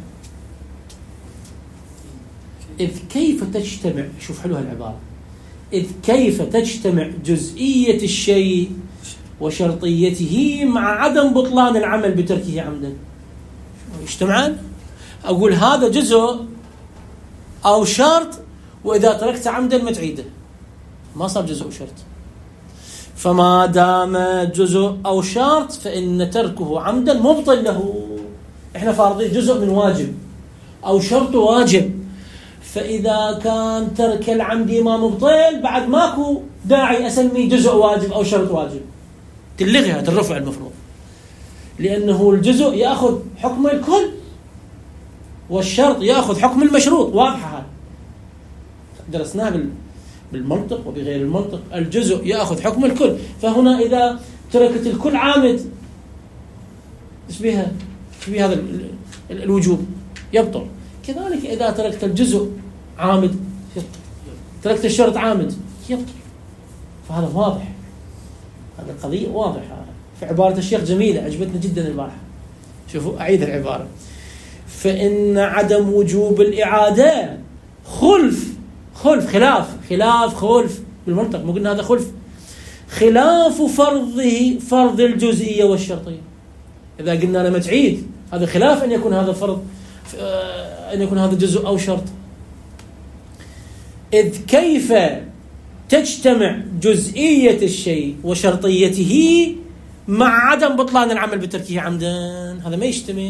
إذ كيف تجتمع، شوف حلوها العبارة، إذ كيف تجتمع جزئية الشيء وشرطيته مع عدم بطلان العمل بتركه عمدا. يجتمعان؟ أقول هذا جزء أو شرط، وإذا تركت عمدا ما تعيده، ما صار جزء وشرط. فما دام جزء أو شرط فإن تركه عمدا مبطل له. إحنا فارضين جزء من واجب أو شرط واجب، فإذا كان ترك العمد ما مبطل بعد ماكو داعي أسمي جزء واجب أو شرط واجب، تلغيها ترفع المفروض، لأنه الجزء يأخذ حكم الكل والشرط يأخذ حكم المشروط. واضحة هذا درسناها بالمنطق وبغير المنطق. الجزء يأخذ حكم الكل، فهنا إذا تركت الكل عامد إيش بها؟ إيش بها هذا الوجوب؟ يبطل. كذلك إذا تركت الجزء عامد يبطل، تركت الشرط عامد يبطل. فهذا واضح، هذه القضية واضحة. في عبارة الشيخ جميلة عجبتنا جدا البارحة، شوفوا أعيد العبارة. فإن عدم وجوب الإعادة خلف خلف خلاف خلاف خلف بالمنطق، مو قلنا هذا خلف خلاف فرضه فرض الجزئية والشرطية. إذا قلنا لما تعيد هذا خلاف أن يكون هذا فرض، أن يكون هذا جزء أو شرط. إذ كيف تجتمع جزئية الشيء وشرطيته مع عدم بطلان العمل بتركه عمدا؟ هذا ما يجتمع.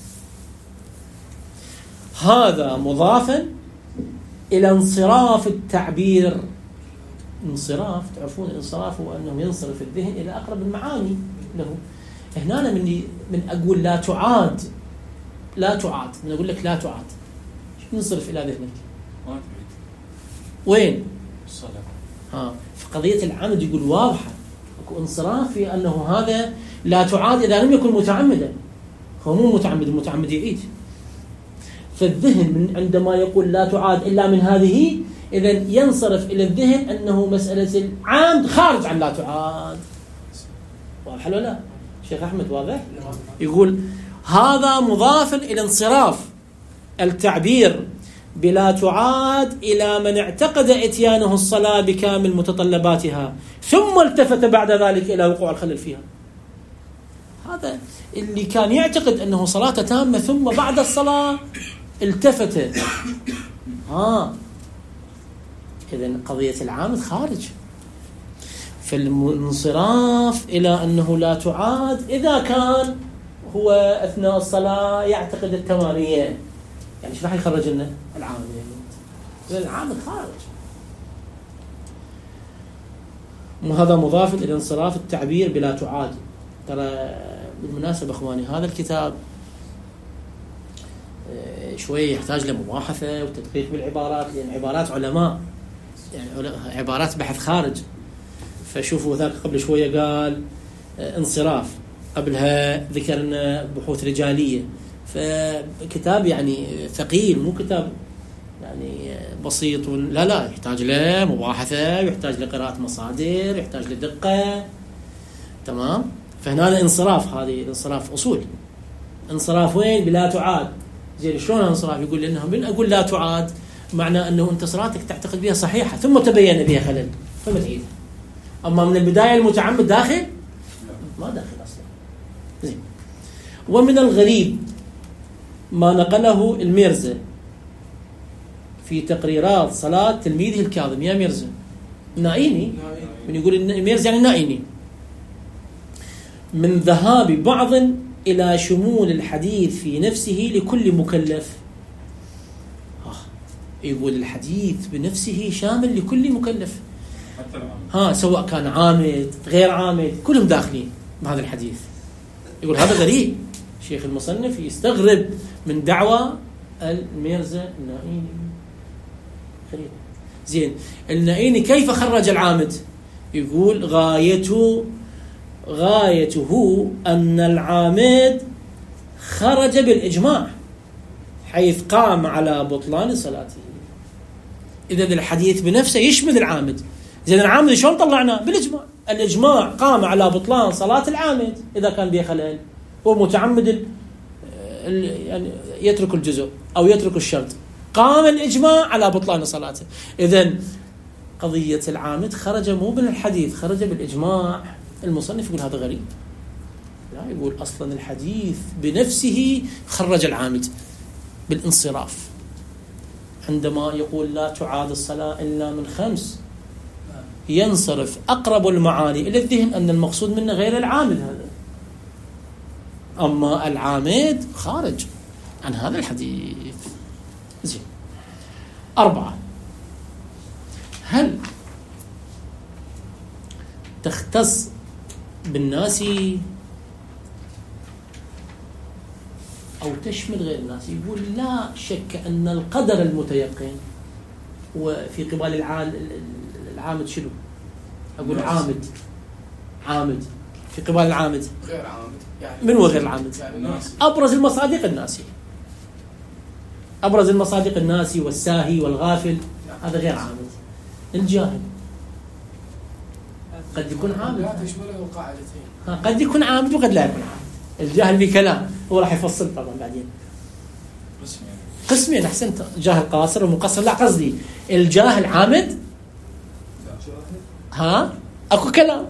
هذا مضافا إلى انصراف التعبير. انصراف، تعرفون الانصراف هو أنه ينصرف الذهن إلى أقرب المعاني له. هنا أنا من من أقول لا تعاد، لا تعاد، من أقول لك لا تعاد، ينصرف إلى ذهنك وين؟ الصلاة. ها في قضية العمد يقول واضحة، اكو انصراف في أنه هذا لا تعاد إذا لم يكن متعمدا. هو مو متعمد، المتعمد يعيد. فالذهن من عندما يقول لا تعاد إلا من هذه، إذن ينصرف إلى الذهن أنه مسألة العامد خارج عن لا تعاد. واضح ولا لا؟ شيخ أحمد واضح؟ يقول هذا مضاف إلى انصراف التعبير بلا تعاد إلى من اعتقد إتيانه الصلاة بكامل متطلباتها ثم التفت بعد ذلك إلى وقوع الخلل فيها. هذا اللي كان يعتقد أنه صلاة تامة ثم بعد الصلاة التفت. ها إذن قضية العامد خارج. فالانصراف إلى أنه لا تعاد إذا كان هو أثناء الصلاة يعتقد التمارية، يعني شو راح يخرج لنا العامد؟ يعني العامد خارج. وهذا مضاف إلى انصراف التعبير بلا تعاد. ترى بالمناسبة أخواني هذا الكتاب شوية يحتاج لمباحثة وتدقيق بالعبارات، لأن عبارات علماء، يعني عبارات بحث خارج. فشوفوا ذاك قبل شوية قال انصراف، قبلها ذكرنا بحوث رجالية. فكتاب يعني ثقيل، مو كتاب يعني بسيط. لا لا، يحتاج له مباحثة، يحتاج لقراءة مصادر، يحتاج لدقة. تمام. فهنا انصراف، هذه انصراف أصول. انصراف وين؟ بلا تعاد. زين شلون انصراف؟ يقول لأنه من أقول لا تعاد معنى أنه أنت صلاتك تعتقد بها صحيحة ثم تبين بها خلل ثم تعيدها. أما من البداية المتعمد داخل؟ ما داخل أصلا. زين. ومن الغريب ما نقله الميرزا في تقريرات صلاة تلميذه الكاظم. يا ميرزا النائيني، من يقول الميرزا يعني النائيني، من ذهاب بعض إلى شمول الحديث في نفسه لكل مكلف. يقول الحديث بنفسه شامل لكل مكلف، ها سواء كان عامد غير عامد كلهم داخلين بهذا الحديث. يقول هذا غريب. شيخ المصنف يستغرب من دعوى الميرزا النائيني. غريب. زين النائيني كيف خرج العامد؟ يقول غايته غايته أن العامد خرج بالإجماع حيث قام على بطلان صلاته. إذا الحديث بنفسه يشمل العامد. زين العامد شلون طلعناه؟ بالإجماع. الإجماع قام على بطلان صلاة العامد إذا كان به خلل، هو متعمد يعني يترك الجزء أو يترك الشرط، قام الإجماع على بطلان صلاته. إذن قضية العامد خرج مو من الحديث، خرج بالإجماع. المصنف يقول هذا غريب. لا، يقول أصلا الحديث بنفسه خرج العامد بالانصراف. عندما يقول لا تعاد الصلاة إلا من خمس، ينصرف أقرب المعاني إلى الذهن أن المقصود منه غير العامد هذا، أما العامد خارج عن هذا الحديث. زين. أربعة، هل تختص بالناس أو تشمل غير الناس؟ يقول لا شك أن القدر المتيقن وفي قبال العامد شنو؟ أقول عامد عامد في قبال العامد غير عامد، يعني من هو غير العامد؟ يعني أبرز المصادق الناسي، أبرز المصادق الناسي والساهي والغافل، هذا غير عامد. الجاهل قد يكون عامد، لا تشمله قاعدتين، قد يكون عامد وقد لا يكون عامد. الجاهل بكلام هو راح يفصل طبعا بعدين قسمين. أحسنت، جاهل قاصر ومقصر. لا قصدي الجاهل عامد. ها أكو كلام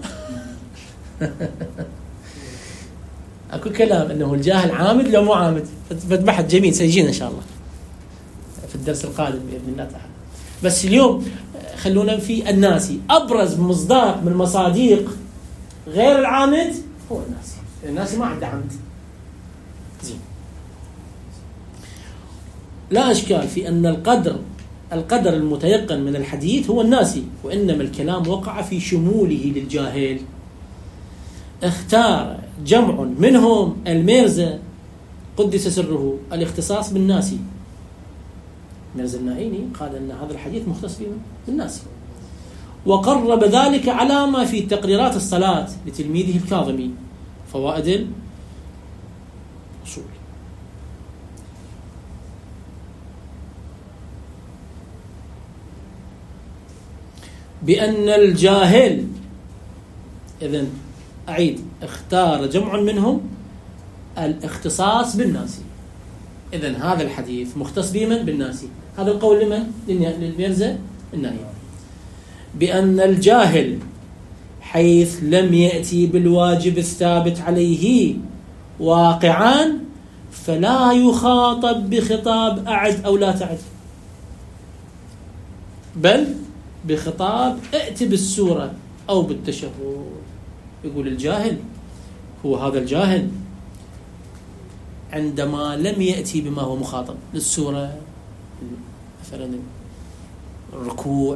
أكو كلام أنه الجاهل عامد لو مو عامد. فبحث جميل سيجينا إن شاء الله في الدرس القادم بإذن الله تعالى. بس اليوم خلونا في الناسي. أبرز مصداق من مصاديق غير العامد هو الناسي. الناسي ما عنده عمد. زين. لا إشكال في أن القدر القدر المتيقن من الحديث هو الناسي، وإنما الكلام وقع في شموله للجاهل. اختار جمع منهم الميرزا قدس سره الاختصاص بالناسي. ميرزا النائيني قال أن هذا الحديث مختص بالناسي، وقرب ذلك على ما في تقريرات الصلاة لتلميذه الكاظمي، فوائد الأصول. بأن الجاهل، إذن أعيد، اختار جمع منهم الاختصاص بالناسي. إذن هذا الحديث مختص بمن؟ بالناسي. هذا القول لمن؟ للميرزا النهي. بأن الجاهل حيث لم يأتي بالواجب الثابت عليه واقعا فلا يخاطب بخطاب أعد أو لا تعد، بل بخطاب ائت بالسورة أو بالتشهد. يقول الجاهل هو هذا الجاهل عندما لم يأتي بما هو مخاطب للسورة، مثلا الركوع،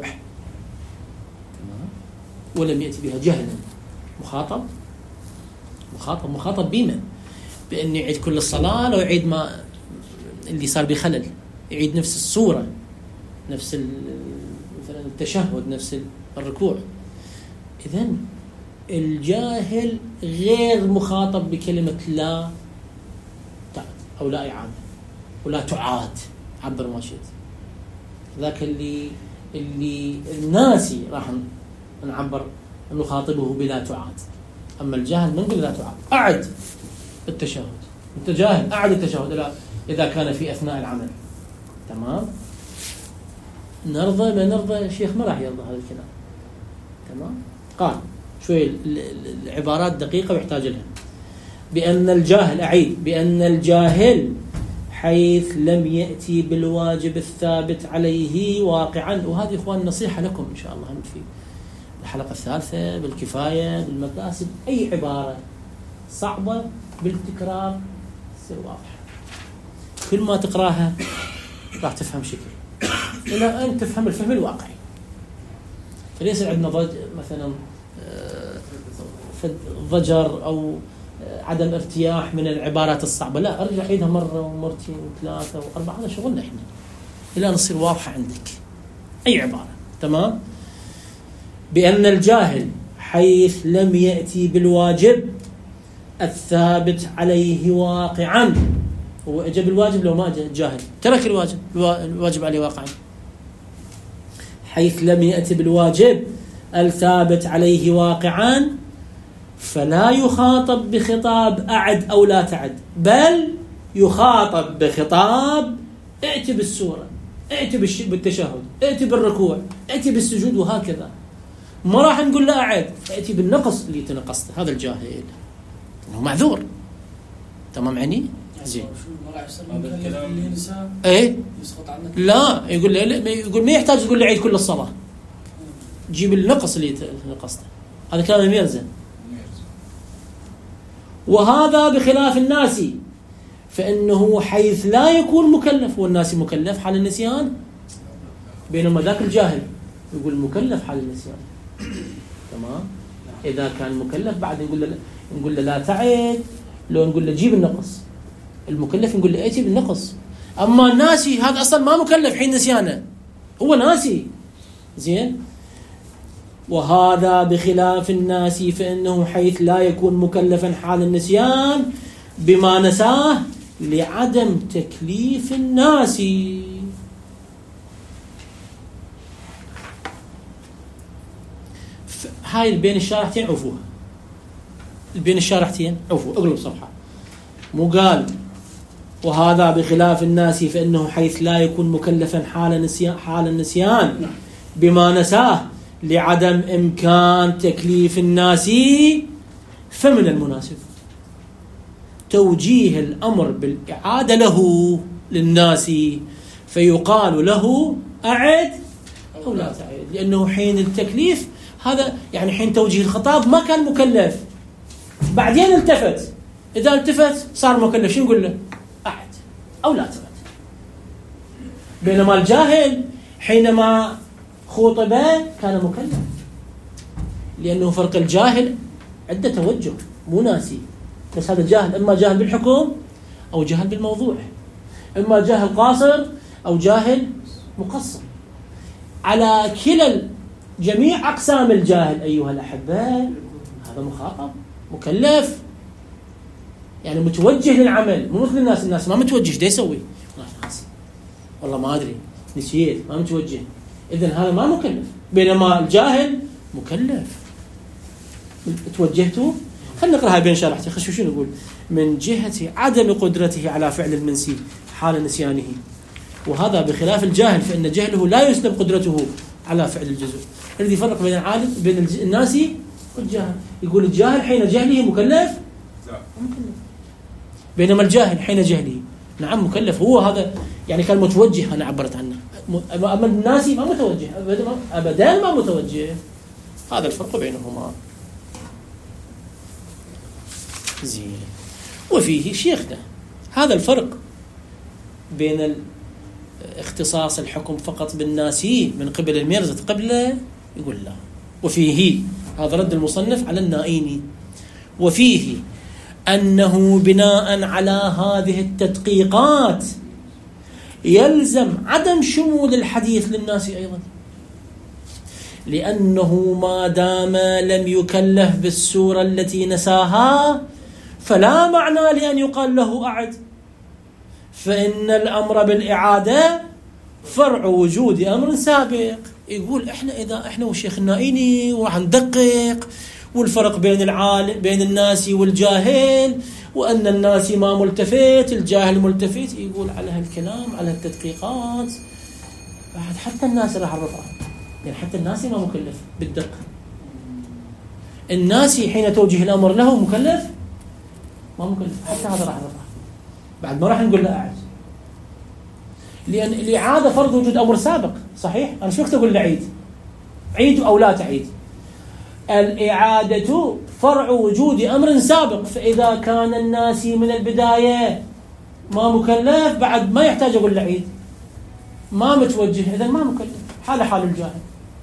ولم يأتي بها جهلا، مخاطب مخاطب مخاطب بمن؟ بأن يعيد كل الصلاة، لو يعيد ما اللي صار بخلل، يعيد نفس السورة، نفس مثلا التشهد، نفس الركوع. إذن الجاهل غير مخاطب بكلمة لا تعد أو لا إعادة ولا تعاد، عبر ما شئت. ذاك اللي اللي الناسي راح نعبر نخاطبه بلا تعاد، أما الجاهل نقول لا تعاد. أعد التشهد، أنت جاهل أعد التشهد إذا كان في أثناء العمل. تمام؟ نرضى ما نرضى، الشيخ ما راح يرضى هذا الكلام. تمام؟ قال شوي العبارات دقيقة ويحتاج لها. بأن الجاهل، أعيد، بأن الجاهل حيث لم يأتي بالواجب الثابت عليه واقعا. وهذه إخوان نصيحة لكم إن شاء الله هم في الحلقة الثالثة بالكفاية بالمكاسب، أي عبارة صعبة بالتكرار تصير واضحة، كل ما تقراها راح تفهم شكل إلى أن تفهم الفهم الواقعي. فليس عندنا ضج مثلا ضجر أو عدم ارتياح من العبارات الصعبة، لا، أرجع عيدها مرة ومرتين وثلاثة وأربعة، هذا شغلنا إحنا إلى أن تصير واضحة عندك أي عبارة. تمام؟ بأن الجاهل حيث لم يأتي بالواجب الثابت عليه واقعا. هو أجب الواجب لو ما أجب الجاهل، ترك الواجب الواجب عليه واقعا. حيث لم يأتي بالواجب الثابت عليه واقعا فلا يخاطب بخطاب أعد أو لا تعد، بل يخاطب بخطاب ائت بالسورة، ائت بالتشهد، ائت بالركوع، ائت بالسجود، وهكذا. ما راح نقول لا أعد، ائتي بالنقص اللي تنقصته. هذا الجاهل هو معذور. تمام عني؟ زين. ايه لا، يقول لا، يقول ما يحتاج تقول لي عيد كل الصلاة، جيب النقص اللي نقصته. هذا كلام الميرزا. وهذا بخلاف الناس، فإنه حيث لا يكون مكلف، والناس مكلف حال النسيان، بينما ذاك الجاهل يقول مكلف حال النسيان. تمام؟ إذا كان مكلف بعد نقول له نقول له لا تعد، لو نقول له جيب النقص. المكلف نقول له ائتي بالنقص. أما الناسي هذا أصلا ما مكلف حين نسيانه، هو ناسي. زين؟ وهذا بخلاف الناس، فإنه حيث لا يكون مكلفا حال النسيان بما نساه لعدم تكليف الناس. هاي بين الشارحتين عفوها، بين الشارحتين عفو، اقلب صفحة. مو قال وهذا بخلاف الناس فإنه حيث لا يكون مكلفا حال النسيان حال النسيان بما نساه لعدم إمكان تكليف الناس، فمن المناسب توجيه الأمر بالإعادة له للناس، فيقال له أعد أو لا تعد، لأنه حين التكليف هذا يعني حين توجيه الخطاب ما كان مكلف، بعدين التفت، إذا التفت صار مكلف، شو نقول له؟ أعد أو لا تعد. بينما الجاهل حينما خطب كان مكلف، لأنه فرق الجاهل عدة توجه، مو ناسي بس. هذا جاهل، إما جاهل بالحكم أو جاهل بالموضوع، إما جاهل قاصر أو جاهل مقصر. على كلا جميع أقسام الجاهل أيها الأحباء هذا مخاطب مكلف. يعني متوجه للعمل، مو مثل الناس. الناس ما متوجه، ايش يسوي؟ والله ما ادري، نسيت، ما متوجه، اذا هذا ما مكلف. بينما الجاهل مكلف. توجهتوا؟ خلينا نقراها بين شرحتي. خشوا شنو يقول؟ من جهة عدم قدرته على فعل المنسي حال نسيانه، وهذا بخلاف الجاهل فإن جهله لا يسلب قدرته على فعل الجزء. الذي يفرق بين العالم بين الناسي والجاهل. يقول الجاهل حين جهله مكلف؟ لا مكلف. بينما الجاهل حين جهله نعم مكلف. هو هذا يعني كان متوجه، أنا عبرت عنه. أما الناسي ما متوجه أبدا، أبدا ما متوجه. هذا الفرق بينهما. زين. وفيه شيخنا هذا الفرق بين اختصاص الحكم فقط بالناسي من قبل الميرزة قبله، يقول لا. وفيه، هذا رد المصنف على النائيني، وفيه أنه بناء على هذه التدقيقات يلزم عدم شمول الحديث للناس أيضا، لأنه ما دام لم يكلف بالسورة التي نساها فلا معنى لأن يقال له أعد، فإن الأمر بالإعادة فرع وجود أمر سابق. يقول إحنا إذا إحنا والشيخ النائيني وراح ندقق والفرق بين العالم بين الناسي والجاهل، وأن الناسي ما ملتفت الجاهل ملتفت، يقول على هالكلام على التدقيقات بعد حتى الناس راح الرفع، يعني حتى الناسي ما مكلف بالدقة. الناسي حين توجه الأمر له مكلف ما مكلف، حتى هذا راح الرفع بعد ما راح نقول له أعد، لأن الإعادة فرض وجود أمر سابق. صحيح؟ أنا شو وقت أقول له عيد عيد أو لا تعيد؟ الإعادة فرع وجود أمر سابق، فإذا كان الناسي من البداية ما مكلف بعد ما يحتاج أقول له عيد، ما متوجه، إذن ما مكلف، حال حال الجاهل.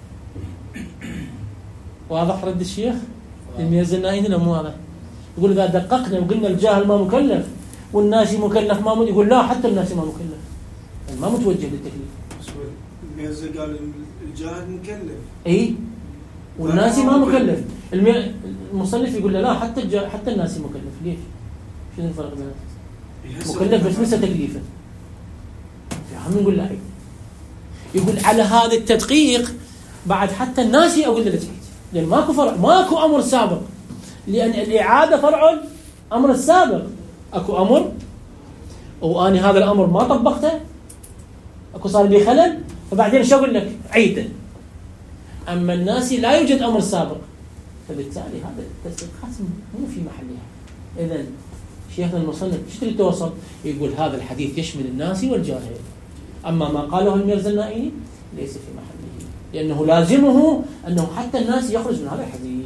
واضح رد الشيخ الميرزا النائيني ولا مو واضح؟ يقول إذا دققنا وقلنا الجاهل ما مكلف والناسي مكلف، ما يقول لا حتى الناسي ما مكلف، يعني ما متوجه للتكليف. الميرزا قال الجاهل مكلف اي والناسي ما مكلف. المي... المصنف يقول له لا حتى الجا... حتى الناسي مكلف. ليش؟ شنو الفرق بينهم؟ مكلف بس لسه تكليفه. هم نقول لا عيد. يقول على هذا التدقيق بعد حتى الناسي اقول له لا تعيد، لان ماكو فرع، ماكو امر سابق، لان الاعاده فرع امر السابق. اكو امر واني هذا الامر ما طبقته، اكو صار بي خلل، فبعدين شو اقول لك؟ عيده. اما الناسي لا يوجد امر سابق، فبالتالي هذا التدقيقات مو في محلها. اذا شيخنا المصنف ايش تريد توصل؟ يقول هذا الحديث يشمل الناسي والجاهل، اما ما قاله الميرزا النائيني ليس في محله، لانه لازمه انه حتى الناس يخرج من هذا الحديث.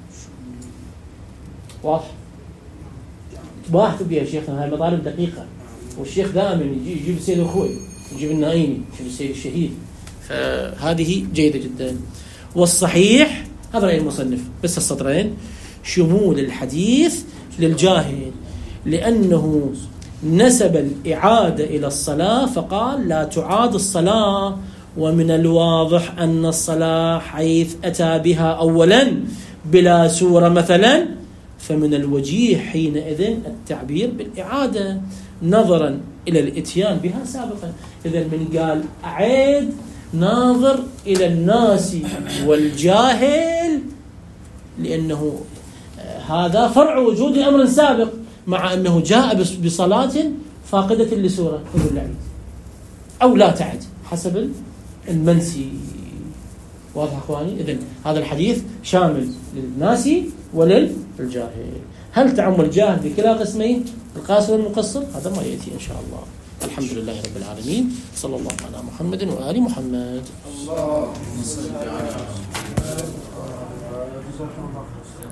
واضح؟ باحث بها شيخنا، هاي مطالب دقيقه، والشيخ دائما يجي يجيب السيد الخوي، يجيب النائيني، يجيب السيد الشهيد، فهذه جيده جدا. والصحيح هذا رأي المصنف بس السطرين، شمول الحديث للجاهل، لأنه نسب الإعادة إلى الصلاة فقال لا تعاد الصلاة، ومن الواضح أن الصلاة حيث أتى بها أولا بلا سورة مثلا، فمن الوجيه حينئذ التعبير بالإعادة نظرا إلى الإتيان بها سابقا. إذا من قال أعيد ناظر إلى الناس والجاهل، لأنه هذا فرع وجود أمر سابق، مع أنه جاء بصلاة فاقدة لسورة، يقول العيد أو لا تعد حسب المنسي. واضح أخواني؟ إذن هذا الحديث شامل للناسي وللجاهل. هل تعم الجاهل بكلا قسمين القاصر والمقصر؟ هذا ما يأتي إن شاء الله. الحمد لله رب العالمين، صلى الله على محمد وآل محمد. اللهم صل على محمد.